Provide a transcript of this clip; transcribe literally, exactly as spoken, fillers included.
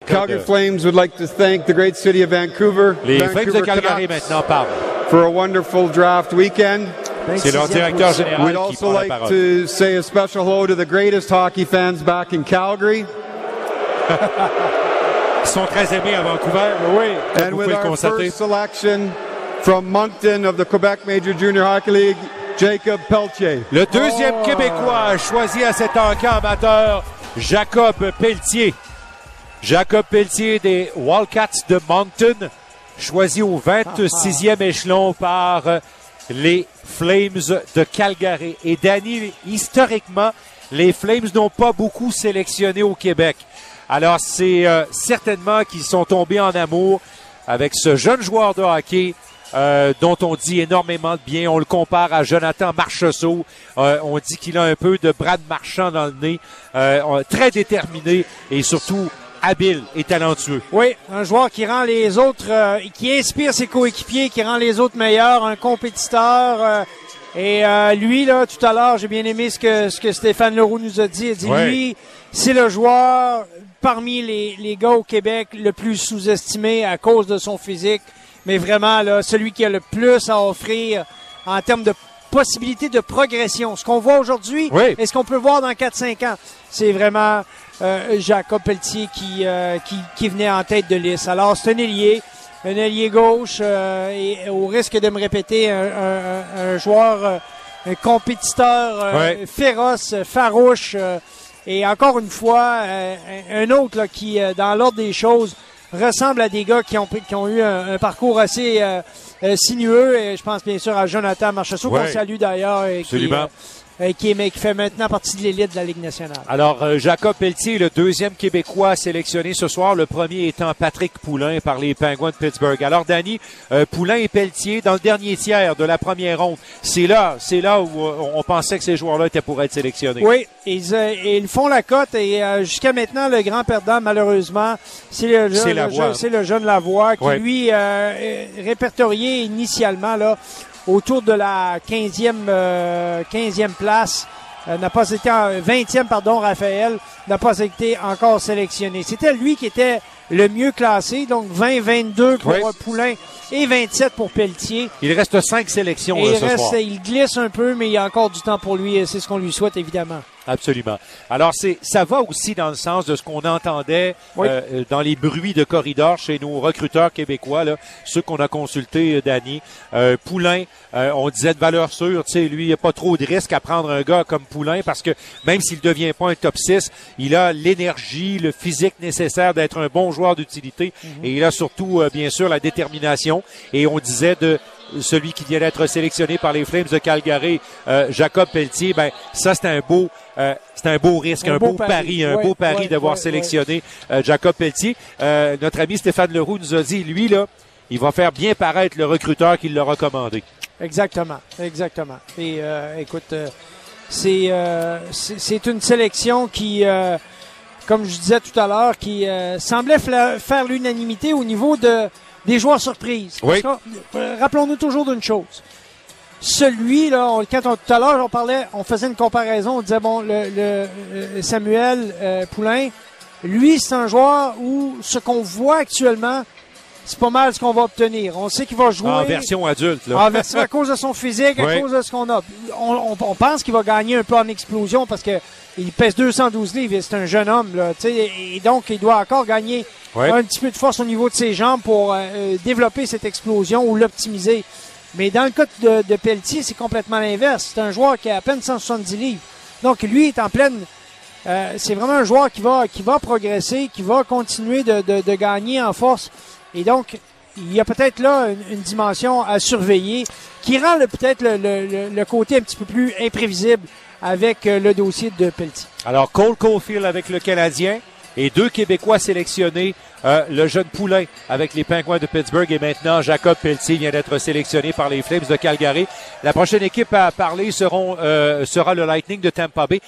Calgary de... Flames would like to thank the great city of Vancouver. Les Vancouver Flames de Calgary Canucks maintenant parlent. For a wonderful draft weekend. C'est leur directeur général We'd qui also prend la like parole. to say a special hello to the greatest hockey fans back in Calgary. Ils sont très aimés à Vancouver, oui, comme And vous with pouvez le our constater. first selection from Moncton of the Quebec Major Junior Hockey League, Jacob Pelletier. Le deuxième Oh. Québécois choisi à cet encamp amateur, Jacob Pelletier. Jacob Pelletier des Wildcats de Moncton, choisi au vingt-sixième échelon par les Flames de Calgary. Et Danny, historiquement, les Flames n'ont pas beaucoup sélectionné au Québec. Alors, c'est euh, certainement qu'ils sont tombés en amour avec ce jeune joueur de hockey euh, dont on dit énormément de bien. On le compare à Jonathan Marchessault. Euh, on dit qu'il a un peu de Brad Marchand dans le nez. Euh, très déterminé et surtout habile et talentueux. Oui, un joueur qui rend les autres, euh, qui inspire ses coéquipiers, qui rend les autres meilleurs, un compétiteur. Euh, et euh, lui, là, tout à l'heure, j'ai bien aimé ce que, ce que Stéphane Leroux nous a dit. Il a dit, ouais. lui, c'est le joueur parmi les, les gars au Québec le plus sous-estimé à cause de son physique. Mais vraiment, là, celui qui a le plus à offrir en termes de possibilités de progression. Ce qu'on voit aujourd'hui oui. et ce qu'on peut voir dans quatre cinq ans, c'est vraiment euh, Jacob Pelletier qui, euh, qui, qui venait en tête de liste. Alors, c'est un ailier, un ailier gauche euh, et au risque de me répéter, un, un, un joueur, euh, un compétiteur euh, ouais. féroce, farouche euh, et encore une fois, euh, un autre là, qui, euh, dans l'ordre des choses, ressemble à des gars qui ont, qui ont eu un, un parcours assez euh, euh, sinueux. Et je pense bien sûr à Jonathan Marchessault, ouais. qu'on salue d'ailleurs. Et Absolument. Qui, euh, qui, est, qui fait maintenant partie de l'élite de la Ligue nationale. Alors, euh, Jacob Pelletier, le deuxième Québécois sélectionné ce soir, le premier étant Patrick Poulain par les Penguins de Pittsburgh. Alors, Danny, euh, Poulain et Pelletier, dans le dernier tiers de la première ronde, c'est là, c'est là où euh, on pensait que ces joueurs-là étaient pour être sélectionnés. Oui, ils, euh, ils font la cote et euh, jusqu'à maintenant, le grand perdant, malheureusement, c'est le, c'est le, Lavoie, le, c'est le jeune Lavoie qui, ouais. lui, euh, est répertorié initialement là autour de la quinzième, euh, quinzième place. Euh, n'a pas été en vingtième, pardon, Raphaël, n'a pas été encore sélectionné. C'était lui qui était le mieux classé, donc vingt vingt-deux pour oui. Poulain et vingt-sept pour Pelletier. Il reste cinq sélections et là, il ce reste, soir. Il glisse un peu, mais il y a encore du temps pour lui et c'est ce qu'on lui souhaite, évidemment. Absolument. Alors, c'est, ça va aussi dans le sens de ce qu'on entendait oui. euh, dans les bruits de corridor chez nos recruteurs québécois, là, ceux qu'on a consultés, Danny. Euh, Poulain, euh, on disait de valeur sûre, tu sais, lui, il n'y a pas trop de risque à prendre un gars comme Poulain parce que même s'il ne devient pas un top six, il a l'énergie, le physique nécessaire d'être un bon joueur d'utilité mm-hmm. et il a surtout, euh, bien sûr, la détermination. Et on disait de celui qui vient d'être sélectionné par les Flames de Calgary, euh, Jacob Pelletier, ben ça c'est un beau, euh, c'est un beau risque, un, un beau, beau pari, pari un ouais, beau pari ouais, d'avoir ouais, sélectionné ouais. Euh, Jacob Pelletier. Euh, notre ami Stéphane Leroux nous a dit, lui là, il va faire bien paraître le recruteur qui l'a recommandé. Exactement, exactement. Et euh, écoute, euh, c'est, euh, c'est c'est une sélection qui, euh, comme je disais tout à l'heure, qui euh, semblait fla- faire l'unanimité au niveau de des joueurs surprises. Oui. Parce que, euh, rappelons-nous toujours d'une chose. Celui, là, on, quand on, tout à l'heure, on parlait, on faisait une comparaison, on disait, bon, le, le, le Samuel euh, Poulain, lui, c'est un joueur où ce qu'on voit actuellement, c'est pas mal ce qu'on va obtenir. On sait qu'il va jouer. En version adulte, là. En version à cause de son physique, à oui. cause de ce qu'on a. On, on, on pense qu'il va gagner un peu en explosion parce que il pèse deux cent douze livres et c'est un jeune homme, là, tu sais, et donc il doit encore gagner oui. un petit peu de force au niveau de ses jambes pour euh, développer cette explosion ou l'optimiser. Mais dans le cas de, de Pelletier, c'est complètement l'inverse. C'est un joueur qui a à peine cent soixante-dix livres. Donc lui est en pleine. Euh, c'est vraiment un joueur qui va qui va progresser, qui va continuer de, de, de gagner en force. Et donc, il y a peut-être là une, une dimension à surveiller qui rend le, peut-être le, le, le côté un petit peu plus imprévisible avec le dossier de Pelletier. Alors, Cole Caulfield avec le Canadien et deux Québécois sélectionnés, euh, le jeune Poulain avec les Penguins de Pittsburgh et maintenant Jacob Pelletier vient d'être sélectionné par les Flames de Calgary. La prochaine équipe à parler seront, euh, sera le Lightning de Tampa Bay.